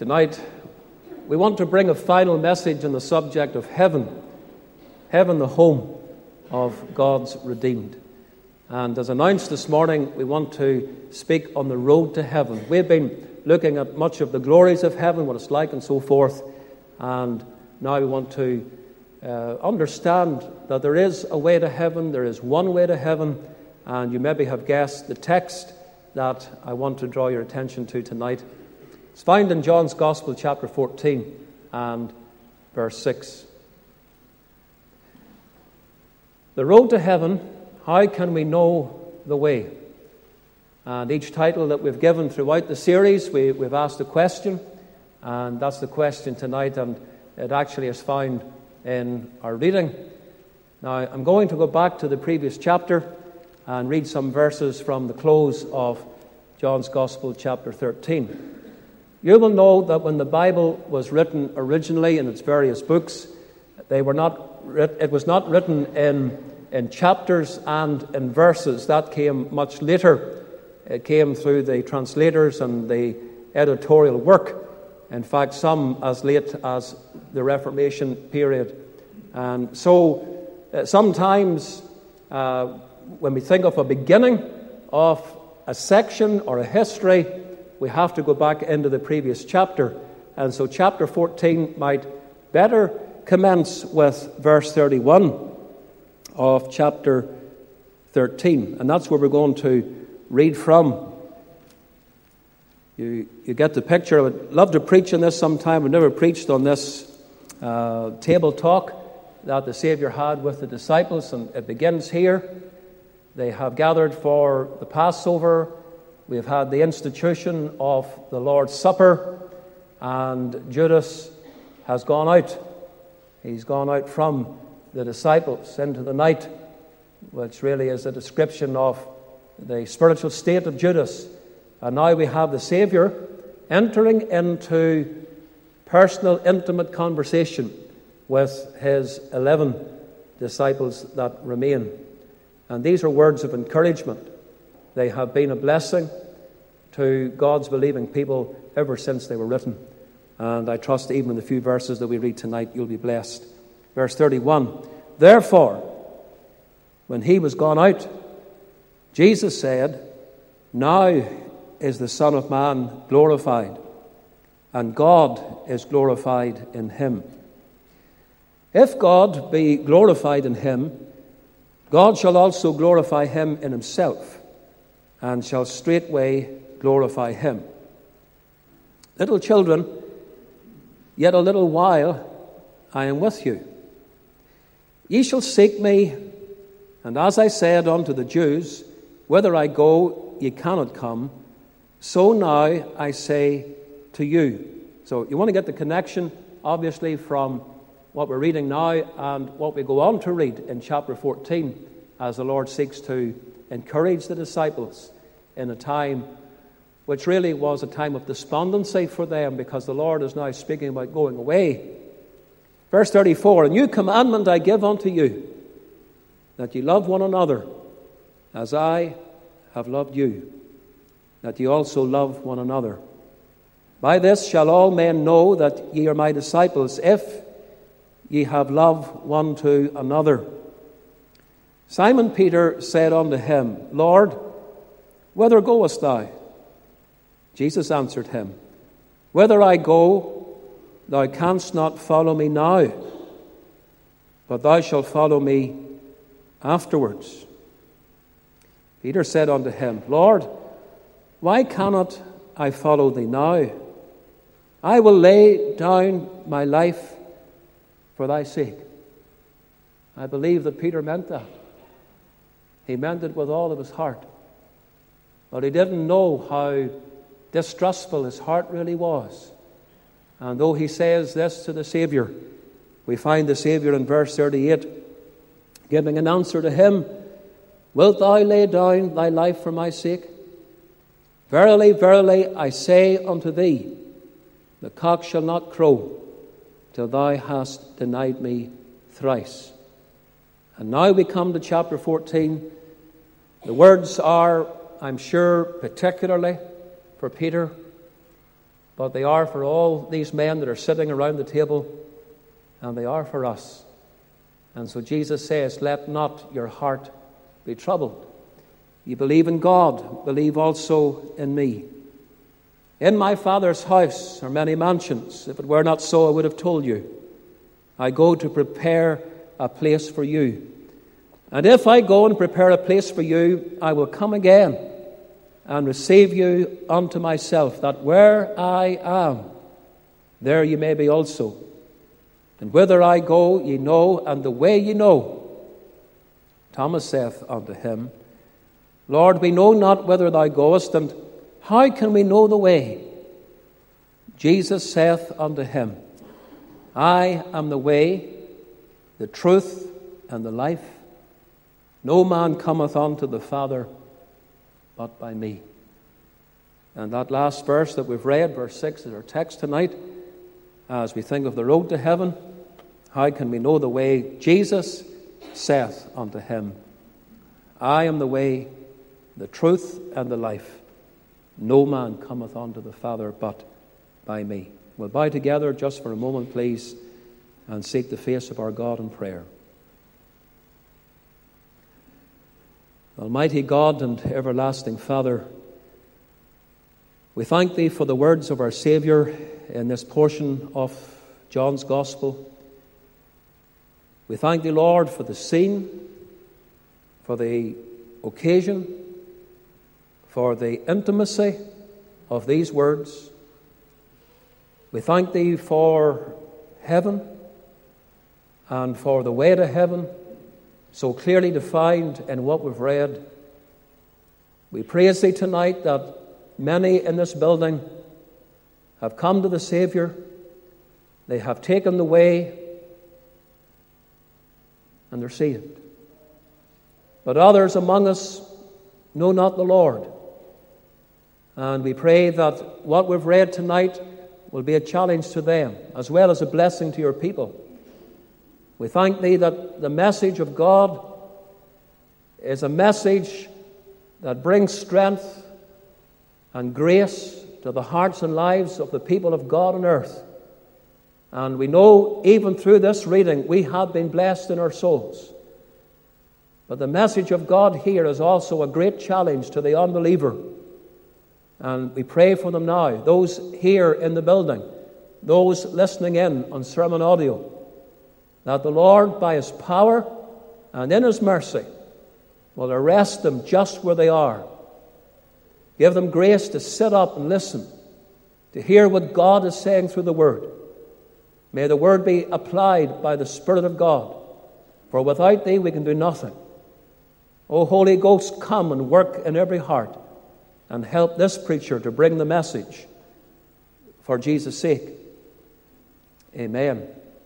Tonight, we want to bring a final message on the subject of heaven. Heaven, the home of God's redeemed. And as announced this morning, we want to speak on the road to heaven. We've been looking at much of the glories of heaven, what it's like and so forth. And now we want to understand that there is a way to heaven. There is one way to heaven. And you maybe have guessed the text that I want to draw your attention to tonight. It's found in John's Gospel, chapter 14 and verse 6. The road to heaven, how can we know the way? And each title that we've given throughout the series, we've asked a question, and that's the question tonight, and it actually is found in our reading. Now, I'm going to go back to the previous chapter and read some verses from the close of John's Gospel, chapter 13. You will know that when the Bible was written originally in its various books, it was not written in chapters and in verses. That came much later. It came through the translators and the editorial work. In fact, some as late as the Reformation period. And so sometimes when we think of a beginning of a section or a history, we have to go back into the previous chapter. And so chapter 14 might better commence with verse 31 of chapter 13. And that's where we're going to read from. You get the picture. I would love to preach on this sometime. I've never preached on this table talk that the Savior had with the disciples. And it begins here. They have gathered for the Passover. We have had the institution of the Lord's Supper. And Judas has gone out. He's gone out from the disciples into the night, which really is a description of the spiritual state of Judas. And now we have the Savior entering into personal, intimate conversation with his 11 disciples that remain. And these are words of encouragement. They have been a blessing to God's believing people ever since they were written. And I trust even in the few verses that we read tonight, you'll be blessed. Verse 31, therefore, when he was gone out, Jesus said, now is the Son of Man glorified, and God is glorified in him. If God be glorified in him, God shall also glorify him in himself, and shall straightway glorify him. Little children, yet a little while I am with you. Ye shall seek me, and as I said unto the Jews, whither I go, ye cannot come, so now I say to you. So you want to get the connection, obviously, from what we're reading now and what we go on to read in chapter 14, as the Lord seeks to encourage the disciples in a time which really was a time of despondency for them, because the Lord is now speaking about going away. Verse 34, a new commandment I give unto you, that ye love one another, as I have loved you, that ye also love one another. By this shall all men know that ye are my disciples, if ye have love one to another. Simon Peter said unto him, Lord, whither goest thou? Jesus answered him, whither I go, thou canst not follow me now, but thou shalt follow me afterwards. Peter said unto him, Lord, why cannot I follow thee now? I will lay down my life for thy sake. I believe that Peter meant that. He meant it with all of his heart. But he didn't know how distrustful his heart really was. And though he says this to the Savior, we find the Savior in verse 38 giving an answer to him, wilt thou lay down thy life for my sake? Verily, verily, I say unto thee, the cock shall not crow till thou hast denied me thrice. And now we come to chapter 14. The words are, I'm sure, particularly for Peter, but they are for all these men that are sitting around the table, and they are for us. And so Jesus says, let not your heart be troubled. You believe in God, believe also in me. In my Father's house are many mansions. If it were not so, I would have told you. I go to prepare a place for you. And if I go and prepare a place for you, I will come again and receive you unto myself, that where I am, there ye may be also. And whither I go, ye know, and the way ye know. Thomas saith unto him, Lord, we know not whither thou goest, and how can we know the way? Jesus saith unto him, I am the way, the truth, and the life. No man cometh unto the Father but by me. And that last verse that we've read, verse 6, is our text tonight. As we think of the road to heaven, how can we know the way? Jesus saith unto him, I am the way, the truth, and the life. No man cometh unto the Father but by me. We'll bow together just for a moment, please, and seek the face of our God in prayer. Almighty God and everlasting Father, we thank Thee for the words of our Saviour in this portion of John's Gospel. We thank Thee, Lord, for the scene, for the occasion, for the intimacy of these words. We thank Thee for heaven and for the way to heaven, so clearly defined in what we've read. We praise Thee tonight that many in this building have come to the Saviour. They have taken the way and they're saved. But others among us know not the Lord. And we pray that what we've read tonight will be a challenge to them, as well as a blessing to Your people. We thank Thee that the message of God is a message that brings strength and grace to the hearts and lives of the people of God on earth. And we know even through this reading we have been blessed in our souls. But the message of God here is also a great challenge to the unbeliever. And we pray for them now, those here in the building, those listening in on sermon audio, that the Lord, by His power and in His mercy, will arrest them just where they are. Give them grace to sit up and listen, to hear what God is saying through the Word. May the Word be applied by the Spirit of God, for without Thee we can do nothing. O Holy Ghost, come and work in every heart and help this preacher to bring the message for Jesus' sake. Amen.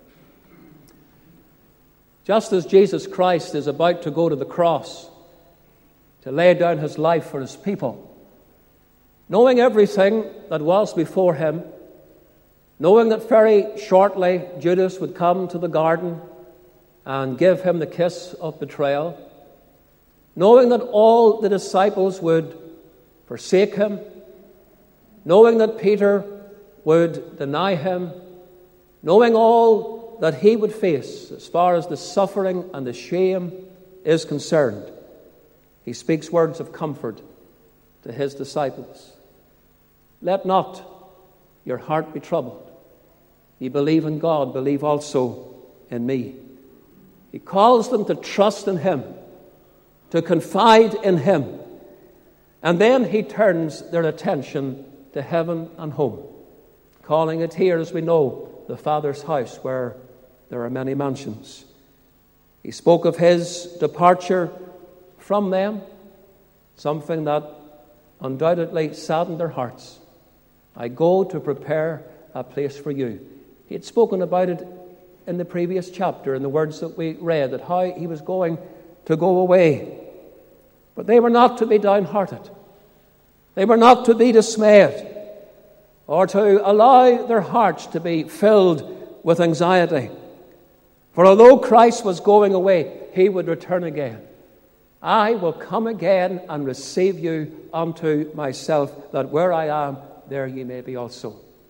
Just as Jesus Christ is about to go to the cross to lay down His life for His people, knowing everything that was before Him, knowing that very shortly Judas would come to the garden and give Him the kiss of betrayal, knowing that all the disciples would forsake Him, knowing that Peter would deny Him, knowing all that He would face as far as the suffering and the shame is concerned, He speaks words of comfort to His disciples. Let not your heart be troubled. Ye believe in God, believe also in me. He calls them to trust in Him, to confide in Him. And then He turns their attention to heaven and home, calling it here, as we know, the Father's house, where there are many mansions. He spoke of His departure from them, something that undoubtedly saddened their hearts. I go to prepare a place for you. He had spoken about it in the previous chapter, in the words that we read, that how He was going to go away. But they were not to be downhearted. They were not to be dismayed, or to allow their hearts to be filled with anxiety. For although Christ was going away, He would return again. I will come again and receive you unto myself, that where I am, there ye may be also.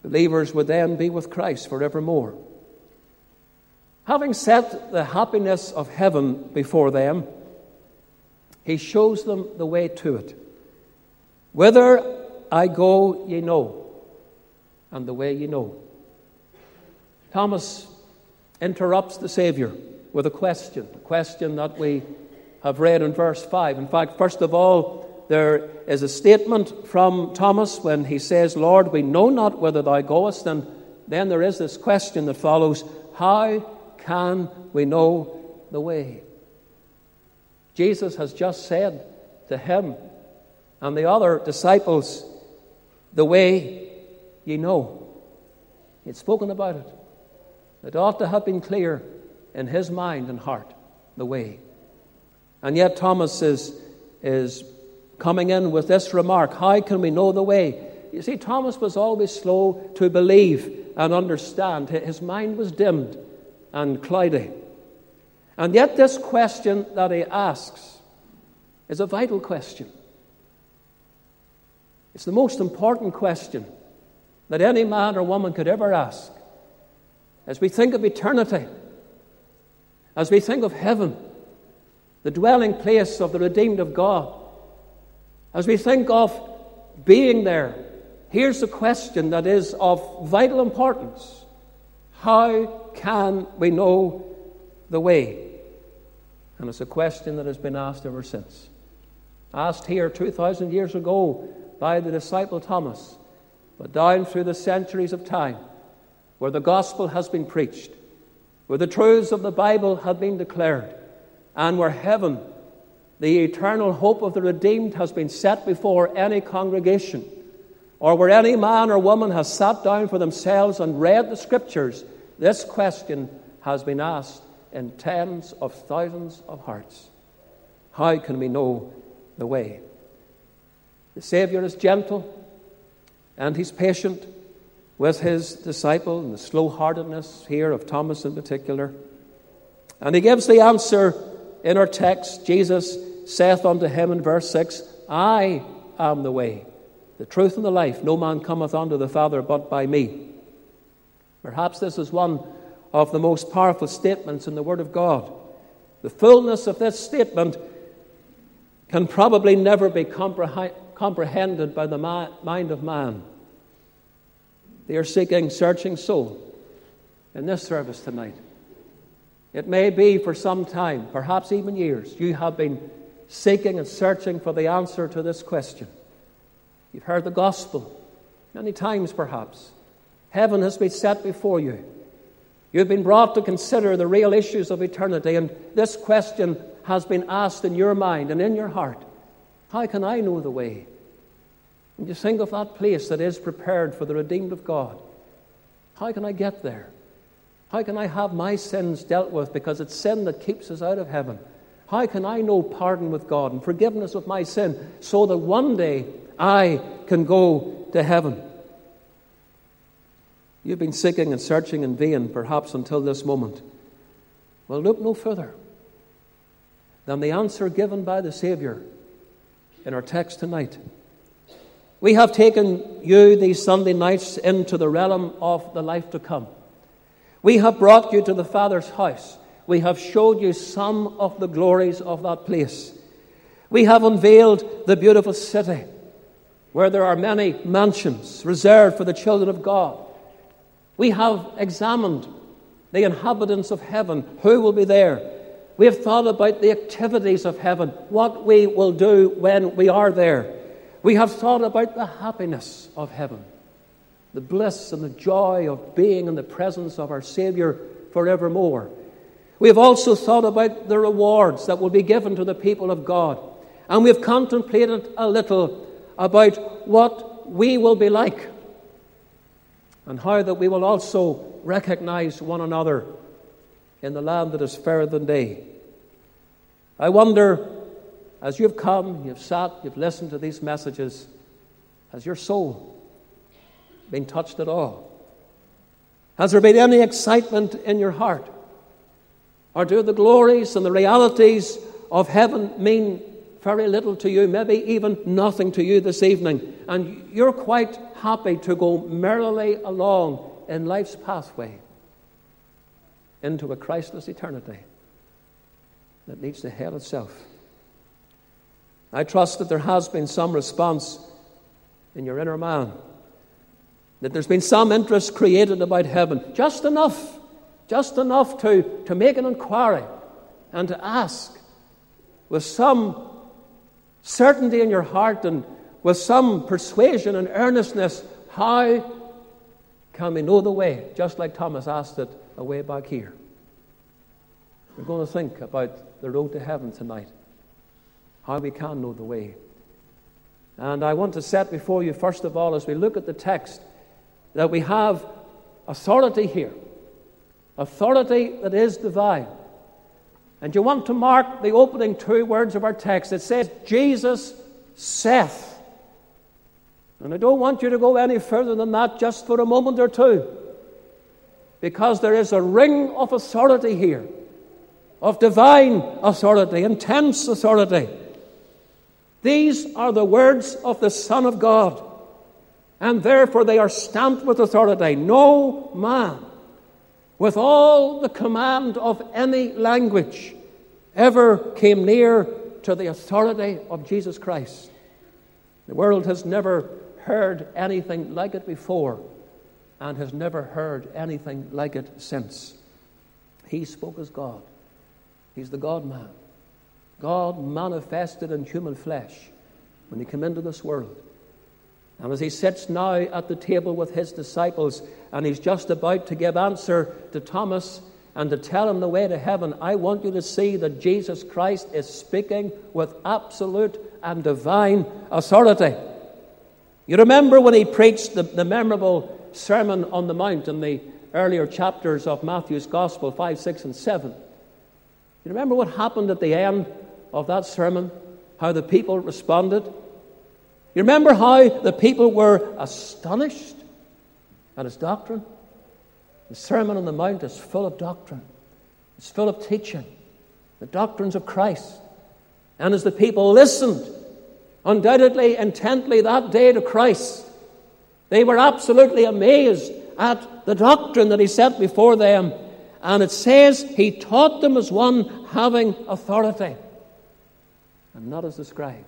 Believers would then be with Christ forevermore. Having set the happiness of heaven before them, he shows them the way to it. Whither I go, ye know, and the way ye know. Thomas interrupts the Savior with a question that we have read in verse 5. In fact, first of all, there is a statement from Thomas when he says, Lord, we know not whither thou goest. And then there is this question that follows, how can we know the way? Jesus has just said to him and the other disciples, the way ye know. He had spoken about it. It ought to have been clear in his mind and heart, the way. And yet Thomas is coming in with this remark, how can we know the way? You see, Thomas was always slow to believe and understand. His mind was dimmed and cloudy. And yet this question that he asks is a vital question. It's the most important question that any man or woman could ever ask. As we think of eternity, as we think of heaven, the dwelling place of the redeemed of God, as we think of being there, here's a question that is of vital importance. How can we know the way? And it's a question that has been asked ever since. Asked here 2,000 years ago by the disciple Thomas, but down through the centuries of time, where the gospel has been preached, where the truths of the Bible have been declared, and where heaven, the eternal hope of the redeemed, has been set before any congregation, or where any man or woman has sat down for themselves and read the Scriptures, this question has been asked in tens of thousands of hearts. How can we know the way? The Savior is gentle and he's patient with his disciple, and the slow-heartedness here of Thomas in particular. And he gives the answer in our text. Jesus saith unto him in verse 6, I am the way, the truth, and the life. No man cometh unto the Father but by me. Perhaps this is one of the most powerful statements in the Word of God. The fullness of this statement can probably never be comprehended by the mind of man. They are seeking, searching soul in this service tonight. It may be for some time, perhaps even years, you have been seeking and searching for the answer to this question. You've heard the gospel many times perhaps. Heaven has been set before you. You've been brought to consider the real issues of eternity, and this question has been asked in your mind and in your heart. How can I know the way? And you think of that place that is prepared for the redeemed of God. How can I get there? How can I have my sins dealt with, because it's sin that keeps us out of heaven? How can I know pardon with God and forgiveness of my sin so that one day I can go to heaven? You've been seeking and searching in vain, perhaps until this moment. Well, look no further than the answer given by the Savior in our text tonight. We have taken you these Sunday nights into the realm of the life to come. We have brought you to the Father's house. We have showed you some of the glories of that place. We have unveiled the beautiful city where there are many mansions reserved for the children of God. We have examined the inhabitants of heaven, who will be there. We have thought about the activities of heaven, what we will do when we are there. We have thought about the happiness of heaven, the bliss and the joy of being in the presence of our Savior forevermore. We have also thought about the rewards that will be given to the people of God. And we have contemplated a little about what we will be like, and how that we will also recognize one another in the land that is fairer than day. I wonder, as you've come, you've sat, you've listened to these messages, has your soul been touched at all? Has there been any excitement in your heart? Or do the glories and the realities of heaven mean very little to you, maybe even nothing to you this evening, and you're quite happy to go merrily along in life's pathway into a Christless eternity that needs to hell itself. I trust that there has been some response in your inner man, that there's been some interest created about heaven, just enough to make an inquiry and to ask with some certainty in your heart and with some persuasion and earnestness, how can we know the way? Just like Thomas asked it a way back here. We're going to think about the road to heaven tonight, how we can know the way. And I want to set before you, first of all, as we look at the text, that we have authority here, authority that is divine. And you want to mark the opening two words of our text. It says, Jesus saith. And I don't want you to go any further than that just for a moment or two, because there is a ring of authority here, of divine authority, intense authority. These are the words of the Son of God, and therefore they are stamped with authority. No man, with all the command of any language, ever came near to the authority of Jesus Christ. The world has never heard anything like it before, and has never heard anything like it since. He spoke as God. He's the God-man. God manifested in human flesh when he came into this world. And as he sits now at the table with his disciples, and he's just about to give answer to Thomas and to tell him the way to heaven, I want you to see that Jesus Christ is speaking with absolute and divine authority. You remember when he preached the memorable Sermon on the Mount in the earlier chapters of Matthew's Gospel, 5, 6, and 7. You remember what happened at the end of that sermon? How the people responded? You remember how the people were astonished at his doctrine? The Sermon on the Mount is full of doctrine. It's full of teaching, the doctrines of Christ. And as the people listened, undoubtedly intently that day to Christ, they were absolutely amazed at the doctrine that he set before them. And it says he taught them as one having authority, and not as the scribes.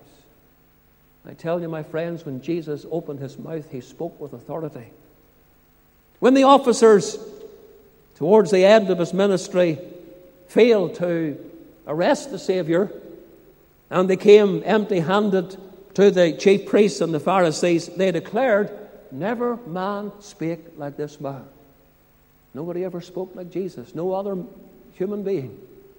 I tell you, my friends, when Jesus opened his mouth, he spoke with authority. When the officers, towards the end of his ministry, failed to arrest the Savior, and they came empty-handed to the chief priests and the Pharisees, they declared, never man spake like this man. Nobody ever spoke like Jesus, no other human being.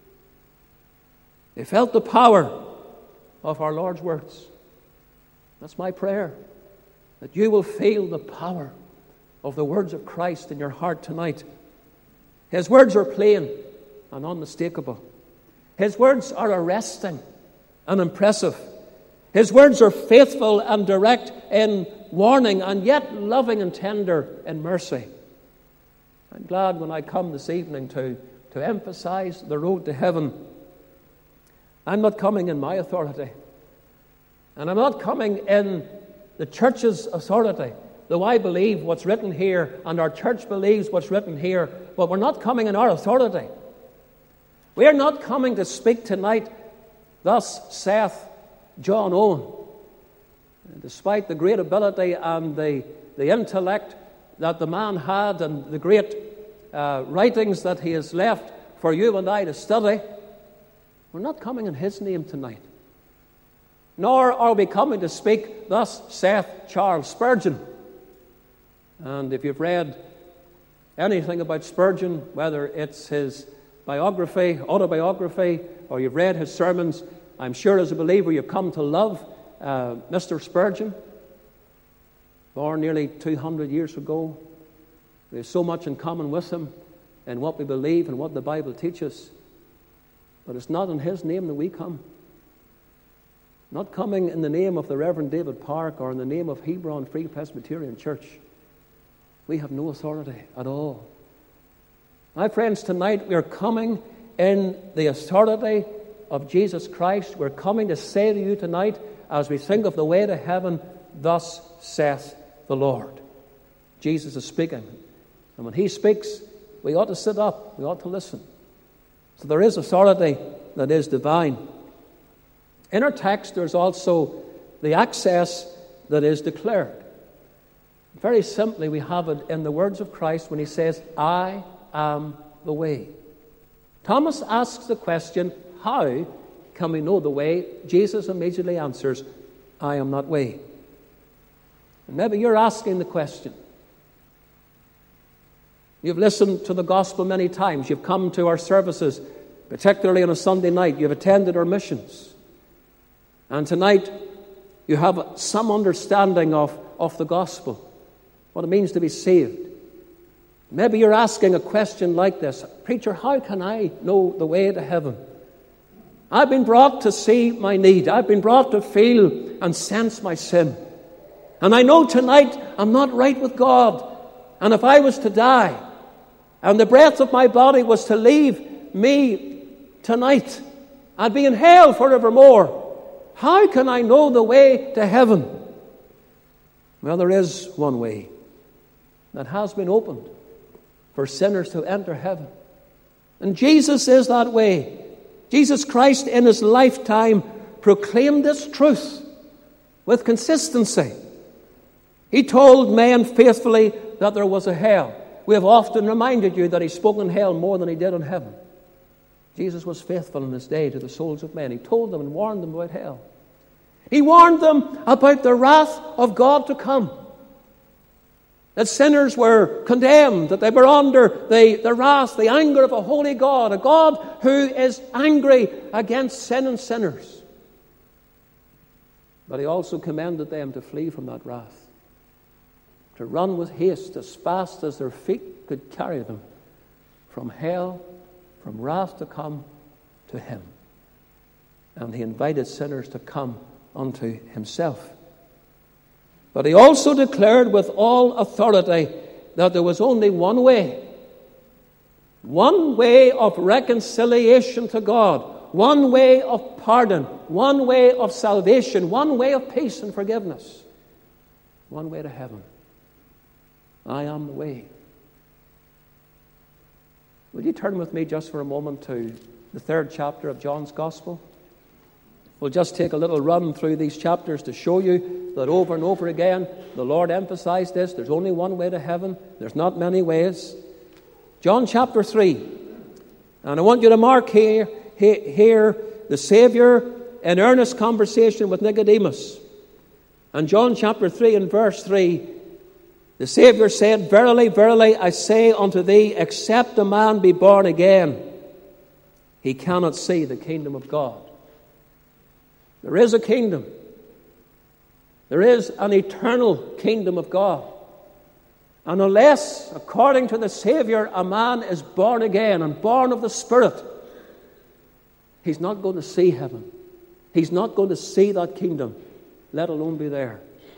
They felt the power of our Lord's words. That's my prayer, that you will feel the power of the words of Christ in your heart tonight. His words are plain and unmistakable. His words are arresting and impressive. His words are faithful and direct in warning, and yet loving and tender in mercy. I'm glad when I come this evening to emphasize the road to heaven. I'm not coming in my authority, and I'm not coming in the church's authority, though I believe what's written here, and our church believes what's written here, but we're not coming in our authority. We are not coming to speak tonight, thus saith John Owen. Despite the great ability and the intellect that the man had, and the great writings that he has left for you and I to study, we're not coming in his name tonight. Nor are we coming to speak, thus saith Charles Spurgeon. And if you've read anything about Spurgeon, whether it's his biography, autobiography, or you've read his sermons, I'm sure as a believer you've come to love Mr. Spurgeon, born nearly 200 years ago. We have so much in common with him in what we believe and what the Bible teaches. But it's not in his name that we come. Not coming in the name of the Reverend David Park or in the name of Hebron Free Presbyterian Church. We have no authority at all. My friends, tonight we are coming in the authority of Jesus Christ, we're coming to say to you tonight, as we think of the way to heaven, thus saith the Lord. Jesus is speaking. And when he speaks, we ought to sit up. We ought to listen. So there is authority that is divine. In our text, there's also the access that is declared. Very simply, we have it in the words of Christ when he says, I am the way. Thomas asks the question, how can we know the way? Jesus immediately answers, I am that way. And maybe you're asking the question. You've listened to the gospel many times. You've come to our services, particularly on a Sunday night. You've attended our missions. And tonight, you have some understanding of the gospel, what it means to be saved. Maybe you're asking a question like this, Preacher, how can I know the way to heaven? I've been brought to see my need. I've been brought to feel and sense my sin. And I know tonight I'm not right with God. And if I was to die, and the breath of my body was to leave me tonight, I'd be in hell forevermore. How can I know the way to heaven? Well, there is one way that has been opened for sinners to enter heaven. And Jesus is that way. Jesus Christ in his lifetime proclaimed this truth with consistency. He told men faithfully that there was a hell. We have often reminded you that he spoke in hell more than he did in heaven. Jesus was faithful in his day to the souls of men. He told them and warned them about hell. He warned them about the wrath of God to come. That sinners were condemned, that they were under the wrath, the anger of a holy God, a God who is angry against sin and sinners. But he also commended them to flee from that wrath, to run with haste as fast as their feet could carry them from hell, from wrath to come to him. And he invited sinners to come unto himself. But he also declared with all authority that there was only one way of reconciliation to God, one way of pardon, one way of salvation, one way of peace and forgiveness, one way to heaven. I am the way. Would you turn with me just for a moment to the 3rd chapter of John's Gospel? We'll just take a little run through these chapters to show you that over and over again the Lord emphasized this. There's only one way to heaven. There's not many ways. John chapter 3. And I want you to mark here the Savior in earnest conversation with Nicodemus. And John chapter 3 and verse 3, the Savior said, Verily, verily, I say unto thee, except a man be born again, he cannot see the kingdom of God. There is a kingdom. There is an eternal kingdom of God. And unless, according to the Savior, a man is born again and born of the Spirit, he's not going to see heaven. He's not going to see that kingdom, let alone be there.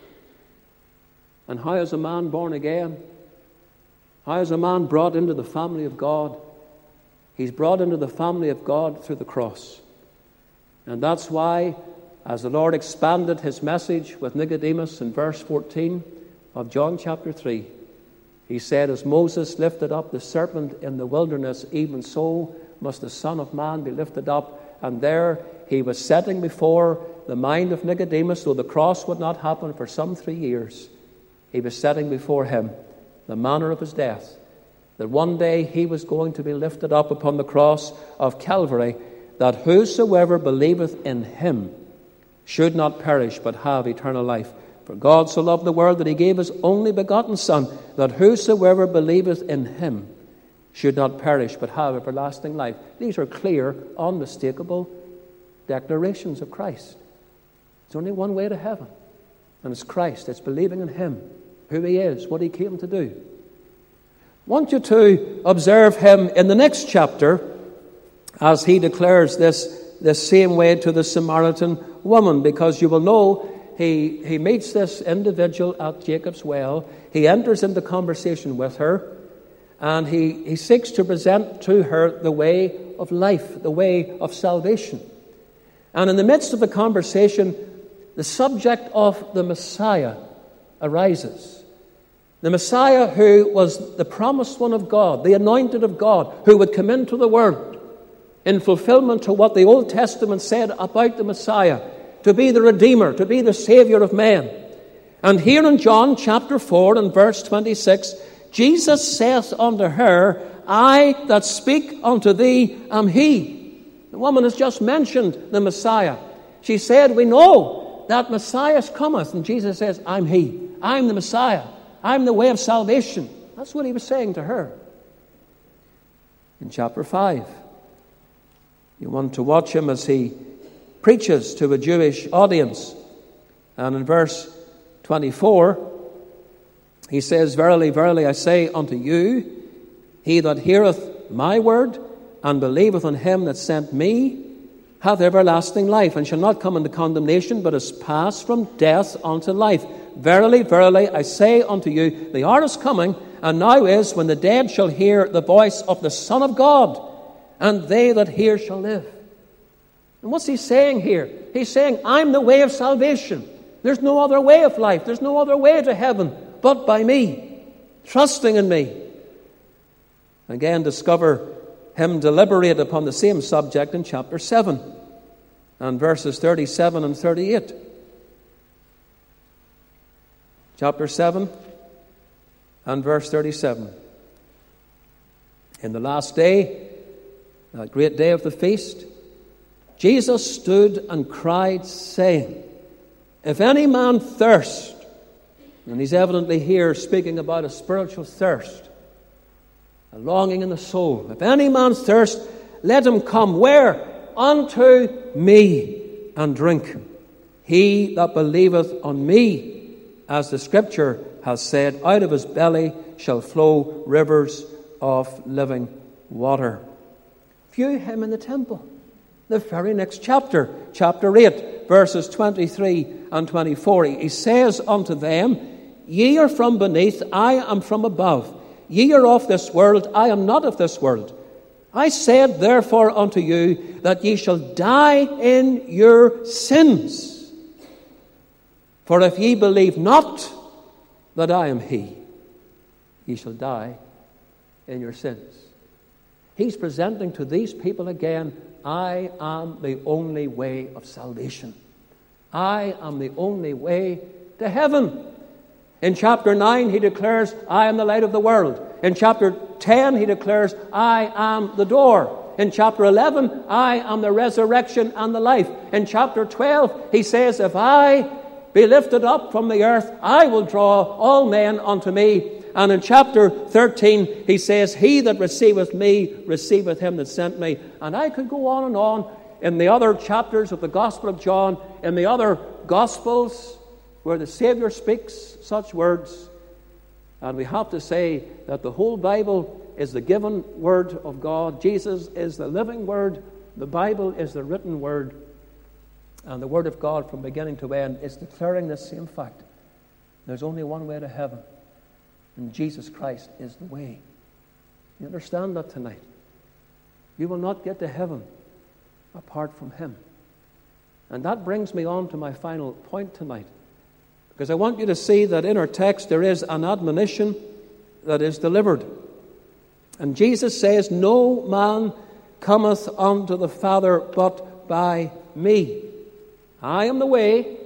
And how is a man born again? How is a man brought into the family of God? He's brought into the family of God through the cross. And that's why, as the Lord expanded his message with Nicodemus in verse 14 of John chapter 3, he said, As Moses lifted up the serpent in the wilderness, even so must the Son of Man be lifted up. And there he was setting before the mind of Nicodemus, though the cross would not happen for some 3 years, he was setting before him the manner of his death, that one day he was going to be lifted up upon the cross of Calvary, that whosoever believeth in him should not perish but have eternal life. For God so loved the world that he gave his only begotten Son, that whosoever believeth in him should not perish but have everlasting life. These are clear, unmistakable declarations of Christ. There's only one way to heaven, and it's Christ. It's believing in him, who he is, what he came to do. I want you to observe him in the next chapter as he declares this same way to the Samaritan woman, because you will know he meets this individual at Jacob's well. He enters into conversation with her, and he seeks to present to her the way of life, the way of salvation. And in the midst of the conversation, the subject of the Messiah arises. The Messiah who was the promised one of God, the anointed of God, who would come into the world in fulfillment to what the Old Testament said about the Messiah, to be the Redeemer, to be the Savior of men. And here in John chapter 4 and verse 26, Jesus saith unto her, I that speak unto thee am he. The woman has just mentioned the Messiah. She said, we know that Messiah cometh. And Jesus says, I'm he. I'm the Messiah. I'm the way of salvation. That's what he was saying to her. In chapter 5, you want to watch him as he preaches to a Jewish audience. And in verse 24, he says, Verily, verily, I say unto you, he that heareth my word and believeth on him that sent me hath everlasting life, and shall not come into condemnation, but is passed from death unto life. Verily, verily, I say unto you, the hour is coming, and now is, when the dead shall hear the voice of the Son of God, and they that hear shall live. And what's he saying here? He's saying, I'm the way of salvation. There's no other way of life. There's no other way to heaven but by me, trusting in me. Again, discover him deliberate upon the same subject in chapter 7 and verses 37 and 38. Chapter 7 and verse 37. In the last day, that great day of the feast, Jesus stood and cried, saying, If any man thirst, and he's evidently here speaking about a spiritual thirst, a longing in the soul. If any man thirst, let him come. Where? Unto me, and drink. He that believeth on me, as the Scripture has said, out of his belly shall flow rivers of living water. View him in the temple. The very next chapter, chapter 8, verses 23 and 24. He says unto them, Ye are from beneath, I am from above. Ye are of this world, I am not of this world. I said therefore unto you, that ye shall die in your sins. For if ye believe not that I am he, ye shall die in your sins. He's presenting to these people again, I am the only way of salvation. I am the only way to heaven. In chapter 9, he declares, I am the light of the world. In chapter 10, he declares, I am the door. In chapter 11, I am the resurrection and the life. In chapter 12, he says, If I be lifted up from the earth, I will draw all men unto me. And in chapter 13, he says, He that receiveth me, receiveth him that sent me. And I could go on and on in the other chapters of the Gospel of John, in the other Gospels, where the Savior speaks such words. And we have to say that the whole Bible is the given Word of God. Jesus is the living Word. The Bible is the written Word. And the Word of God from beginning to end is declaring this same fact. There's only one way to heaven. And Jesus Christ is the way. You understand that tonight? You will not get to heaven apart from Him. And that brings me on to my final point tonight. Because I want you to see that in our text there is an admonition that is delivered. And Jesus says, No man cometh unto the Father but by me. I am the way.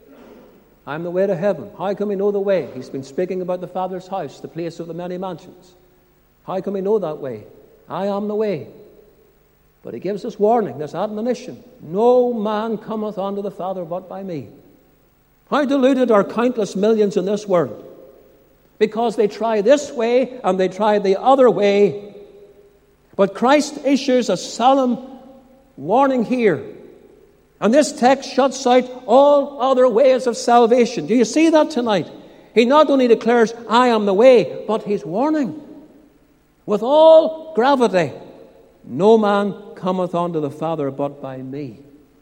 I'm the way to heaven. How can we know the way? He's been speaking about the Father's house, the place of the many mansions. How can we know that way? I am the way. But he gives us warning, this admonition. No man cometh unto the Father but by me. How deluded are countless millions in this world, because they try this way and they try the other way. But Christ issues a solemn warning here. And this text shuts out all other ways of salvation. Do you see that tonight? He not only declares, I am the way, but he's warning with all gravity, no man cometh unto the Father but by me.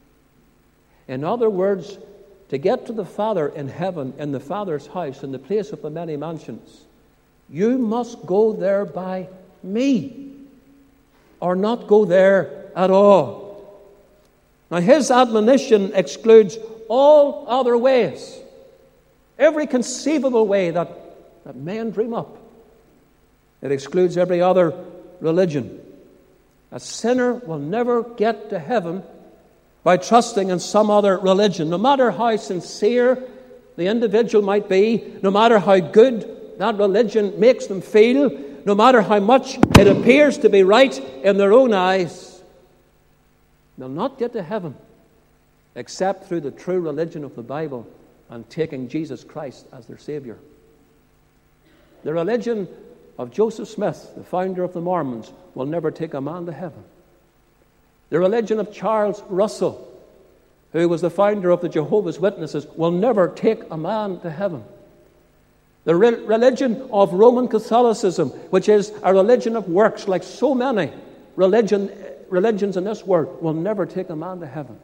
In other words, to get to the Father in heaven, in the Father's house, in the place of the many mansions, you must go there by me, or not go there at all. Now, his admonition excludes all other ways, every conceivable way that men dream up. It excludes every other religion. A sinner will never get to heaven by trusting in some other religion, no matter how sincere the individual might be, no matter how good that religion makes them feel, no matter how much it appears to be right in their own eyes. They'll not get to heaven except through the true religion of the Bible and taking Jesus Christ as their Savior. The religion of Joseph Smith, the founder of the Mormons, will never take a man to heaven. The religion of Charles Russell, who was the founder of the Jehovah's Witnesses, will never take a man to heaven. The religion of Roman Catholicism, which is a religion of works like so many religions in this world, will never take a man to heaven.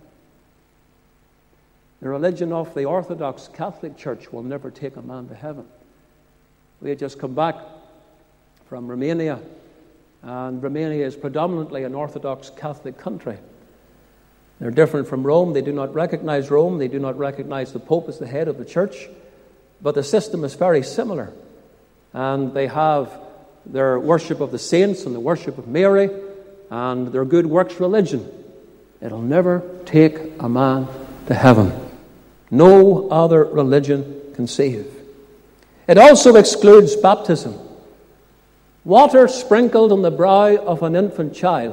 The religion of the Orthodox Catholic Church will never take a man to heaven. We had just come back from Romania, and Romania is predominantly an Orthodox Catholic country. They're different from Rome. They do not recognize Rome. They do not recognize the Pope as the head of the church. But the system is very similar. And they have their worship of the saints and the worship of Mary and their good works religion. It'll never take a man to heaven. No other religion can save. It also excludes baptism. Water sprinkled on the brow of an infant child,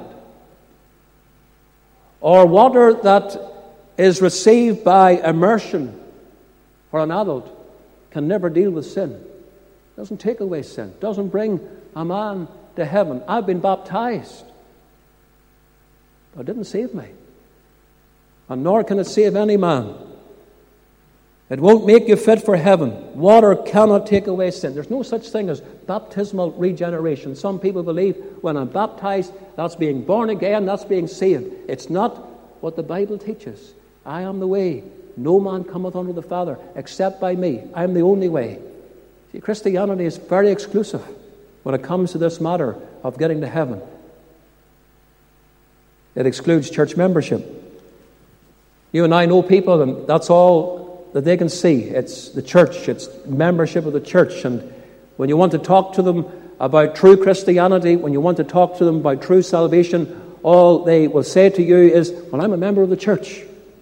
or water that is received by immersion for an adult, can never deal with sin. Doesn't take away sin. Doesn't bring a man to heaven. I've been baptized, but it didn't save me. And nor can it save any man. It won't make you fit for heaven. Water cannot take away sin. There's no such thing as baptismal regeneration. Some people believe when I'm baptized, that's being born again, that's being saved. It's not what the Bible teaches. I am the way. No man cometh unto the Father except by me. I am the only way. See, Christianity is very exclusive when it comes to this matter of getting to heaven. It excludes church membership. You and I know people, and that's all that they can see. It's the church, it's membership of the church. And when you want to talk to them about true Christianity, when you want to talk to them about true salvation, all they will say to you is, well, I'm a member of the church.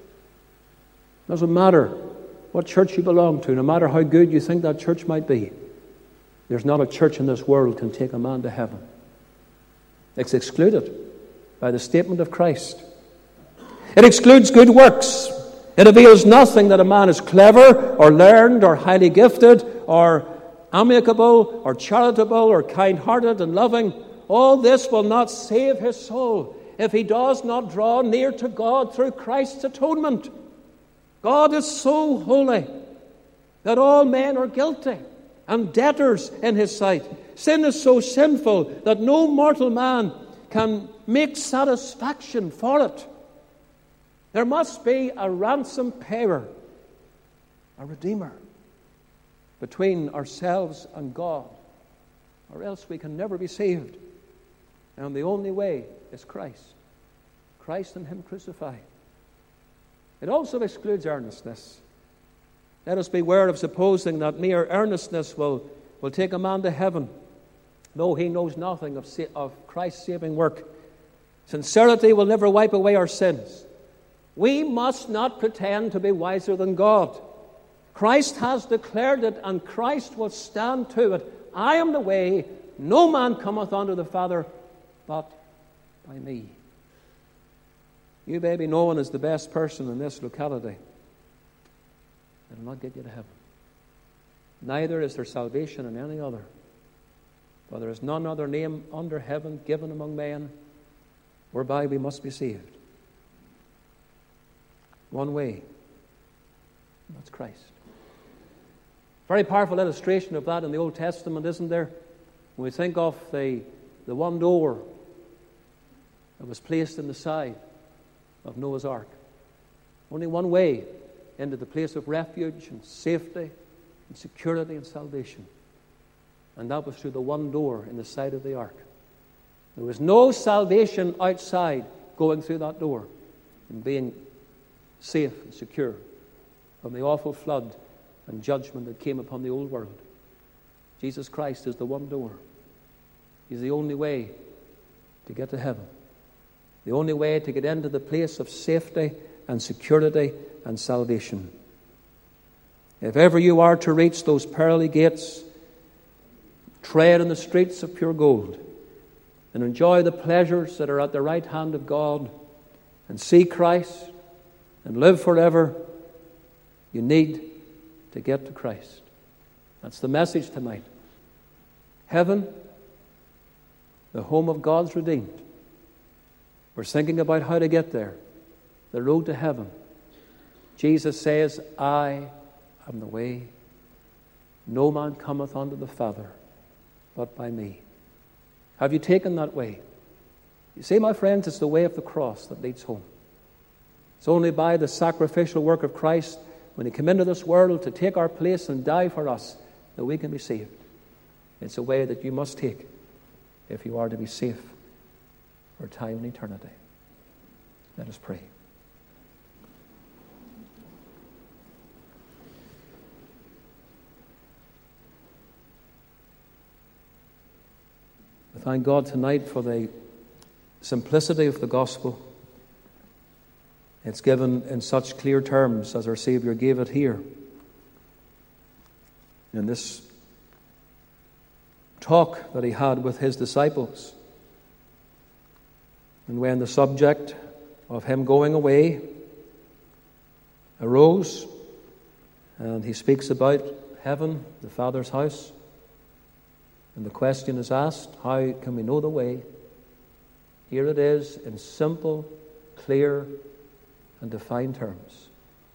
Doesn't matter what church you belong to, no matter how good you think that church might be. There's not a church in this world can take a man to heaven. It's excluded by the statement of Christ. It excludes good works. It avails nothing that a man is clever or learned or highly gifted or amicable or charitable or kind-hearted and loving. All this will not save his soul if he does not draw near to God through Christ's atonement. God is so holy that all men are guilty and debtors in his sight. Sin is so sinful that no mortal man can make satisfaction for it. There must be a ransom payer, a redeemer, between ourselves and God, or else we can never be saved. And the only way is Christ. Christ and him crucified. It also excludes earnestness. Let us beware of supposing that mere earnestness will take a man to heaven, though he knows nothing of Christ's saving work. Sincerity will never wipe away our sins. We must not pretend to be wiser than God. Christ has declared it, and Christ will stand to it. I am the way. No man cometh unto the Father but by me. You may be known as the best person in this locality. It will not get you to heaven. Neither is there salvation in any other. For there is none other name under heaven given among men whereby we must be saved. One way. That's Christ. Very powerful illustration of that in the Old Testament, isn't there? When we think of the one door that was placed in the side of Noah's Ark. Only one way into the place of refuge and safety and security and salvation. And that was through the one door in the side of the ark. There was no salvation outside going through that door. in being safe and secure from the awful flood and judgment that came upon the old world. Jesus Christ is the one door. He's the only way to get to heaven. The only way to get into the place of safety and security and salvation. If ever you are to reach those pearly gates, tread in the streets of pure gold, and enjoy the pleasures that are at the right hand of God, and see Christ, and live forever, you need to get to Christ. That's the message tonight. Heaven, the home of God's redeemed. We're thinking about how to get there. The road to heaven. Jesus says, I am the way. No man cometh unto the Father but by me. Have you taken that way? You see, my friends, it's the way of the cross that leads home. It's only by the sacrificial work of Christ, when He came into this world to take our place and die for us, that we can be saved. It's a way that you must take if you are to be safe for time and eternity. Let us pray. We thank God tonight for the simplicity of the gospel. It's given in such clear terms as our Savior gave it here. In this talk that He had with His disciples. And when the subject of Him going away arose, and He speaks about heaven, the Father's house, and the question is asked, how can we know the way? Here it is in simple, clear, and defined terms.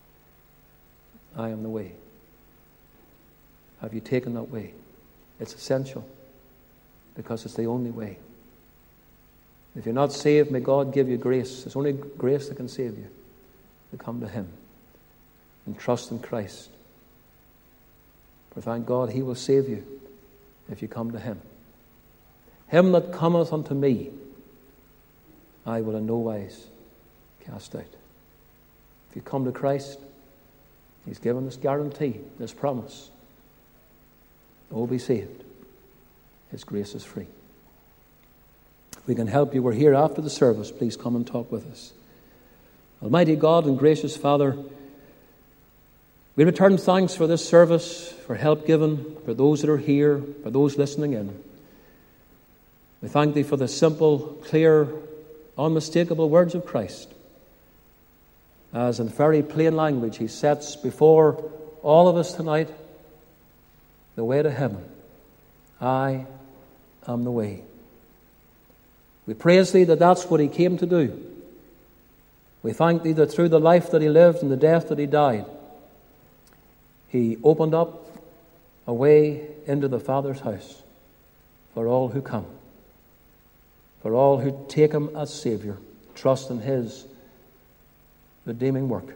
I am the way. Have you taken that way? It's essential because it's the only way. If you're not saved, may God give you grace. It's only grace that can save you. To come to Him and trust in Christ. For thank God He will save you if you come to Him. Him that cometh unto me, I will in no wise cast out. If you come to Christ, He's given this guarantee, this promise. Oh, be saved. His grace is free. If we can help you, we're here after the service. Please come and talk with us. Almighty God and gracious Father, we return thanks for this service, for help given, for those that are here, for those listening in. We thank Thee for the simple, clear, unmistakable words of Christ. As in very plain language He sets before all of us tonight the way to heaven. I am the way. We praise Thee that that's what He came to do. We thank Thee that through the life that He lived and the death that He died, He opened up a way into the Father's house for all who come, for all who take Him as Savior, trust in His redeeming work.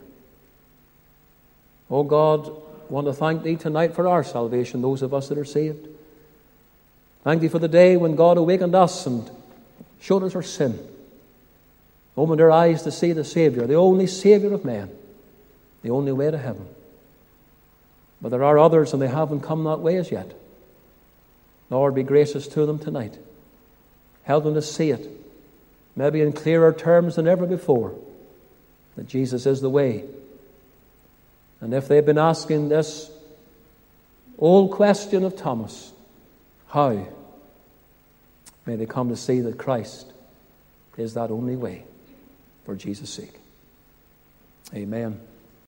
Oh God, I want to thank Thee tonight for our salvation, those of us that are saved. Thank Thee for the day when God awakened us and showed us our sin, opened our eyes to see the Savior, the only Savior of man, the only way to heaven. But there are others and they haven't come that way as yet. Lord, be gracious to them tonight. Help them to see it, maybe in clearer terms than ever before, that Jesus is the way. And if they've been asking this old question of Thomas, how? May they come to see that Christ is that only way for Jesus' sake. Amen.